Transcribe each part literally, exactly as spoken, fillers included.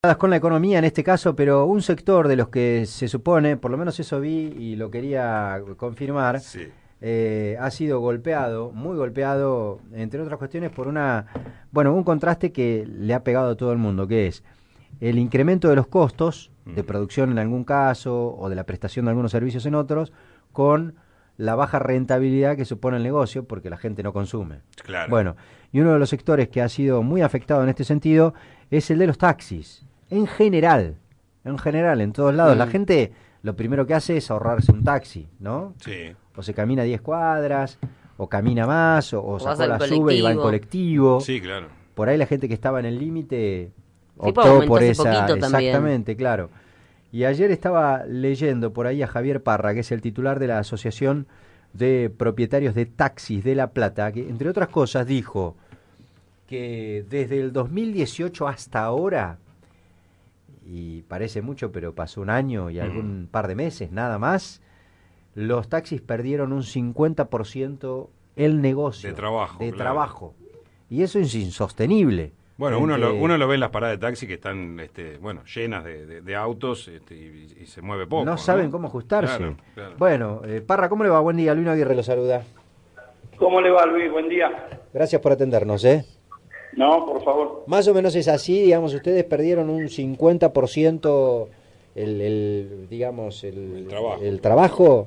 Con la economía en este caso, pero un sector de los que se supone, por lo menos eso vi y lo quería confirmar, Sí. eh, ha sido golpeado, muy golpeado, entre otras cuestiones, por una, bueno, un contraste que le ha pegado a todo el mundo, que es el incremento de los costos de Ujú. producción en algún caso o de la prestación de algunos servicios en otros, con la baja rentabilidad que supone el negocio porque la gente no consume. Claro. Bueno, y uno de los sectores que ha sido muy afectado en este sentido es el de los taxis. En general, en general, en todos lados, la Mm, gente lo primero que hace es ahorrarse un taxi, ¿no? sí, O se camina diez cuadras, o camina más, o, o O vas sacó en la sube y va en colectivo. colectivo. sí, claro. Por ahí la gente que estaba en el límite Tipo optó aumentó por hace esa, poquito también. exactamente, claro. Y ayer estaba leyendo por ahí a Javier Parra, que es el titular de la Asociación de Propietarios de Taxis de La Plata, que entre otras cosas dijo que desde el dos mil dieciocho hasta ahora, y parece mucho, pero pasó un año y Ujú. algún par de meses, nada más, los taxis perdieron un cincuenta por ciento el De negocio trabajo, de claro. trabajo. Y eso es insostenible. Bueno, uno lo, Frente, uno lo ve en las paradas de taxi que están, este, bueno, llenas de, de- de autos este, y, y se mueve no poco, saben ¿no? cómo ajustarse. Claro, claro. Bueno, eh, Parra, ¿cómo le va? Buen día, Luis Aguirre lo saluda. ¿Cómo le va, Luis? Buen día. Gracias por atendernos, ¿eh? No, por favor. Más o menos es así, digamos, ustedes perdieron un cincuenta por ciento el, el digamos, el, El trabajo. el trabajo.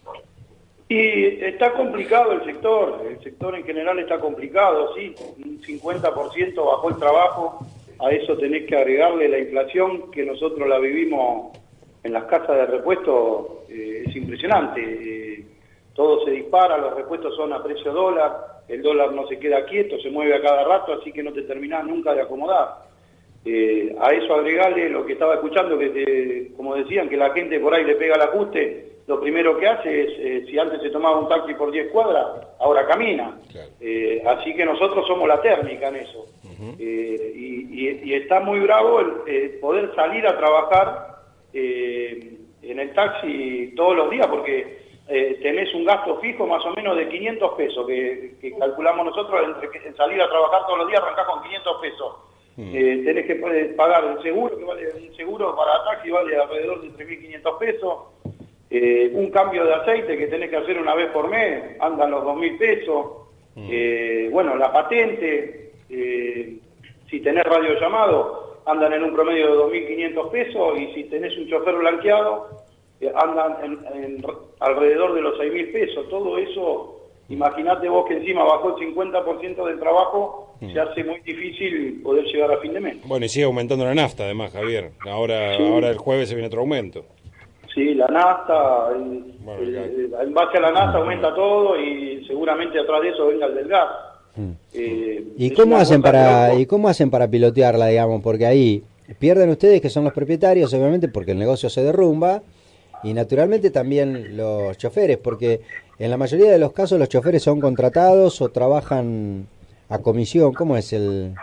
Y está complicado el sector, el sector en general está complicado, sí, un cincuenta por ciento bajó el trabajo, a eso tenés que agregarle la inflación que nosotros la vivimos en las casas de repuesto, eh, es impresionante, eh, todo se dispara, los repuestos son a precio dólar, el dólar no se queda quieto, se mueve a cada rato, así que no te terminás nunca de acomodar. Eh, a eso agregarle lo que estaba escuchando, que te- como decían, que la gente por ahí le pega el ajuste, lo primero que hace es, eh, si antes se tomaba un taxi por diez cuadras, ahora camina. Claro. Eh, así que nosotros somos la térmica en eso. Eh, y, y- y está muy bravo el eh, poder salir a trabajar eh, en el taxi todos los días, porque eh, tenés un gasto fijo más o menos de quinientos pesos, que, que calculamos nosotros, entre que salir a trabajar todos los días arrancás con quinientos pesos. Eh, tenés que eh, pagar el seguro, que vale un seguro para taxi vale alrededor de tres mil quinientos pesos. Eh, un cambio de aceite que tenés que hacer una vez por mes, andan los dos mil pesos. Eh, bueno, la patente, eh, si tenés radiollamado, andan en un promedio de dos mil quinientos pesos, y si tenés un chofer blanqueado, eh, andan en, en alrededor de los seis mil pesos. Todo eso, imaginate vos que encima bajó el cincuenta por ciento del trabajo, se hace muy difícil poder llegar a fin de mes. Bueno, y sigue aumentando la nafta además, Javier. Ahora, Sí. ahora el jueves se viene otro aumento. Sí, la nafta, el- Bueno, el- ya. el- en base a la nafta aumenta todo, y seguramente atrás de eso venga el del gas. Eh, ¿Y es cómo una hacen cosa de para loco. y cómo hacen para pilotearla, digamos? Porque ahí pierden ustedes que son los propietarios, obviamente, porque el negocio se derrumba, y naturalmente también los choferes, porque en la mayoría de los casos los choferes son contratados o trabajan a comisión. ¿Cómo es el...?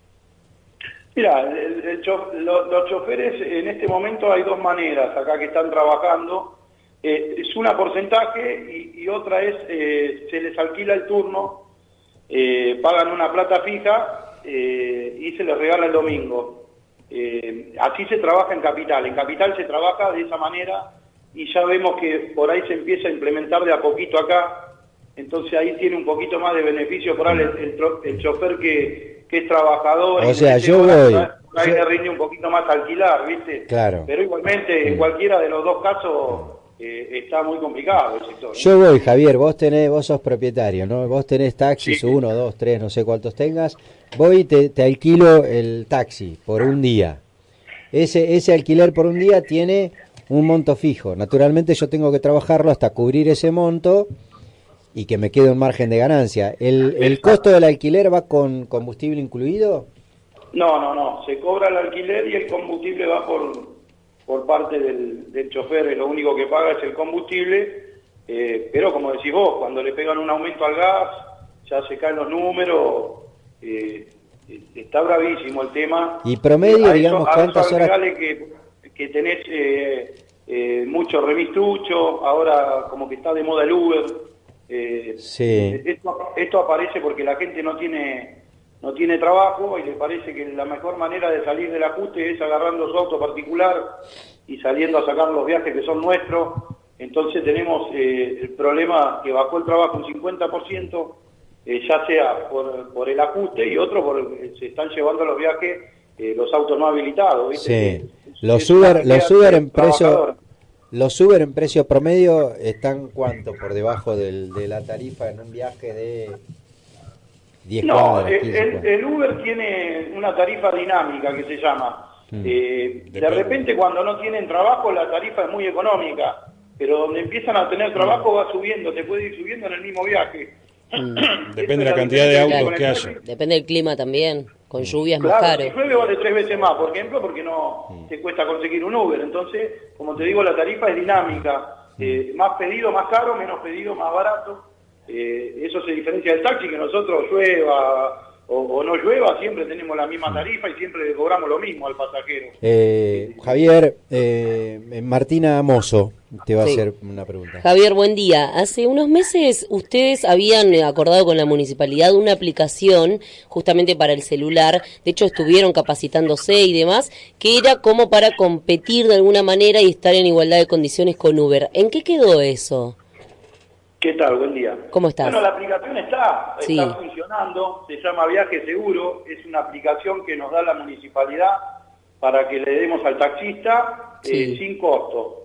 Mira, el- el cho- lo- los choferes en este momento hay dos maneras acá que están trabajando. Eh, es una porcentaje y, y otra es, eh, se les alquila el turno, eh, pagan una plata fija eh, y se les regala el domingo. Eh, así se trabaja en Capital. En Capital se trabaja de esa manera, y ya vemos que por ahí se empieza a implementar de a poquito acá. Entonces ahí tiene un poquito más de beneficio por ahí el, el, tro- el chofer que, que es trabajador. O y sea, necesita yo horas, voy- por ahí- por ahí yo- le rinde un poquito más alquilar, ¿viste? Claro. Pero igualmente en cualquiera de los dos casos eh, está muy complicado el sector, ¿eh? Yo voy, Javier, vos tenés, vos sos propietario, ¿no? Vos tenés taxis, Sí. uno, dos, tres, no sé cuántos tengas. Voy y te, te alquilo el taxi por un día. Ese, ese alquiler por un día tiene un monto fijo. Naturalmente yo tengo que trabajarlo hasta cubrir ese monto y que me quede un margen de ganancia. ¿El, el Exacto. costo del alquiler va con combustible incluido? No, no, no. Se cobra el alquiler y el combustible va por, por parte del, del chofer. Lo único que paga es el combustible. Eh, pero como decís vos, cuando le pegan un aumento al gas, ya se caen los números. Eh, eh, está bravísimo el tema. Y promedio, A eso- digamos, a eso ¿cuántas horas? agregale que, que tenés eh, eh, mucho remistucho, ahora como que está de moda el Uber. Eh, Sí. esto, esto aparece porque la gente no tiene no tiene trabajo y le parece que la mejor manera de salir del ajuste es agarrando su auto particular y saliendo a sacar los viajes que son nuestros. Entonces tenemos eh, el problema que bajó el trabajo un cincuenta por ciento, eh, ya sea por, por el ajuste y otro porque se están llevando los viajes eh, los autos no habilitados, ¿viste? Sí, los Uber, los Uber en precio... Los Uber en precio promedio están ¿cuánto por debajo del, de la tarifa en un viaje de diez no, cuadras? el, el, el Uber tiene una tarifa dinámica que se llama. Mm. Eh, de repente cuando no tienen trabajo la tarifa es muy económica, pero donde empiezan a tener trabajo va subiendo, te puede ir subiendo en el mismo viaje. Mm. Depende de la cantidad de autos claro, que haya. Depende del clima también. Con lluvias claro, más caro. Si llueve vale tres veces más, por ejemplo, porque no mm. te cuesta conseguir un Uber. Entonces, como te digo, la tarifa es dinámica. Mm. Eh, más pedido, más caro, menos pedido, más barato. Eh, eso se diferencia del taxi, que nosotros llueva o, o no llueva, siempre tenemos la misma tarifa y siempre le cobramos lo mismo al pasajero. Eh, Javier, eh, Martina Mozo te va sí. a hacer una pregunta. Javier, buen día. Hace unos meses ustedes habían acordado con la municipalidad una aplicación justamente para el celular, de hecho estuvieron capacitándose y demás, que era como para competir de alguna manera y estar en igualdad de condiciones con Uber. ¿En qué quedó eso? ¿Qué tal? Buen día. ¿Cómo estás? Bueno, la aplicación está, sí. está funcionando, se llama Viaje Seguro, es una aplicación que nos da la municipalidad para que le demos al taxista sí. eh, sin costo.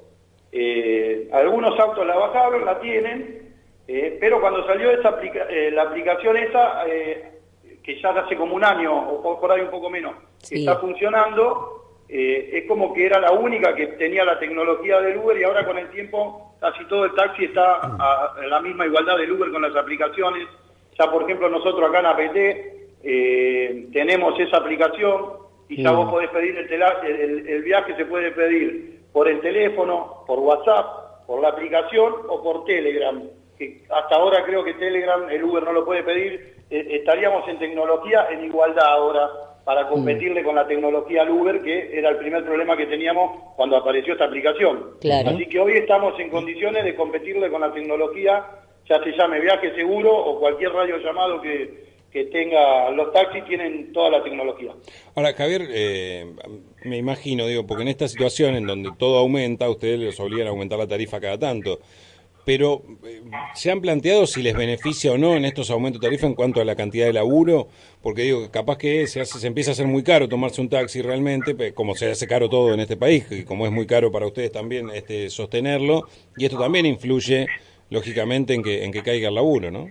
Eh, algunos autos la bajaron, la tienen, eh, pero cuando salió esa aplica eh, la aplicación esa, eh, que ya hace como un año, o por, por ahí un poco menos, sí. que está funcionando, eh, es como que era la única que tenía la tecnología del Uber y ahora con el tiempo casi todo el taxi está a, a la misma igualdad del Uber con las aplicaciones. Ya por ejemplo nosotros acá en A P T eh, tenemos esa aplicación y ya mm. vos podés pedir el, el, el viaje, se puede pedir por el teléfono, por WhatsApp, por la aplicación o por Telegram, que hasta ahora creo que Telegram el Uber no lo puede pedir. Eh, estaríamos en tecnología en igualdad ahora para competirle mm. con la tecnología al Uber, que era el primer problema que teníamos cuando apareció esta aplicación. Claro. Así que hoy estamos en condiciones de competirle con la tecnología, ya se llame Viaje Seguro o cualquier radio llamado que, que tenga, los taxis tienen toda la tecnología. Ahora, Javier, eh, me imagino, digo, porque en esta situación en donde todo aumenta, ustedes les obligan a aumentar la tarifa cada tanto, pero eh, ¿se han planteado si les beneficia o no en estos aumentos de tarifa en cuanto a la cantidad de laburo? Porque digo, capaz que se, hace, se empieza a hacer muy caro tomarse un taxi realmente, como se hace caro todo en este país, y como es muy caro para ustedes también este, sostenerlo, y esto también influye, lógicamente, en que, en que caiga el laburo, ¿no?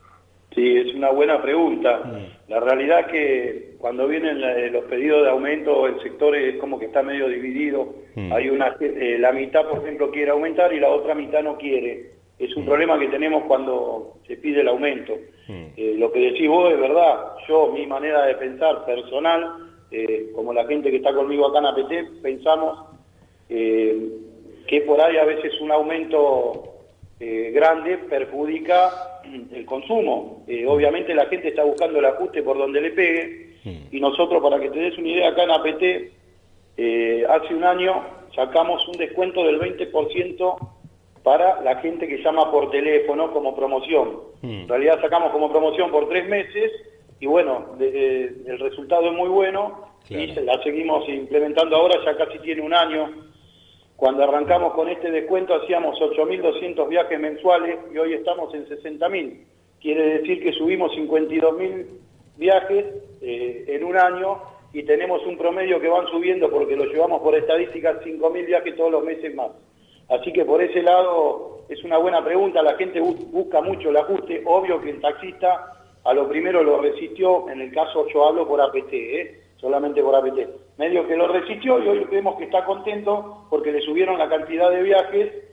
Sí, es una buena pregunta. Mm. La realidad es que cuando vienen los pedidos de aumento, el sector es como que está medio dividido. Mm. Hay una, eh, la mitad, por ejemplo, quiere aumentar y la otra mitad no quiere. Es un mm. problema que tenemos cuando se pide el aumento. Mm. Eh, lo que decís vos es verdad. Yo, mi manera de pensar personal, eh, como la gente que está conmigo acá en A P T, pensamos eh, que por ahí a veces un aumento eh, grande perjudica el consumo. Eh, obviamente la gente está buscando el ajuste por donde le pegue mm. y nosotros, para que te des una idea, acá en A P T eh, hace un año sacamos un descuento del veinte por ciento para la gente que llama por teléfono como promoción. Mm. En realidad sacamos como promoción por tres meses y bueno, de, de, el resultado es muy bueno. Claro. Y la seguimos implementando ahora, ya casi tiene un año. Cuando arrancamos con este descuento hacíamos ocho mil doscientos viajes mensuales y hoy estamos en sesenta mil. Quiere decir que subimos cincuenta y dos mil viajes eh, en un año y tenemos un promedio que van subiendo porque lo llevamos por estadísticas cinco mil viajes todos los meses más. Así que por ese lado es una buena pregunta, la gente busca mucho el ajuste. Obvio que el taxista a lo primero lo resistió, en el caso yo hablo por A P T, ¿eh? solamente por A P T. Medio que lo resistió y hoy vemos que está contento porque le subieron la cantidad de viajes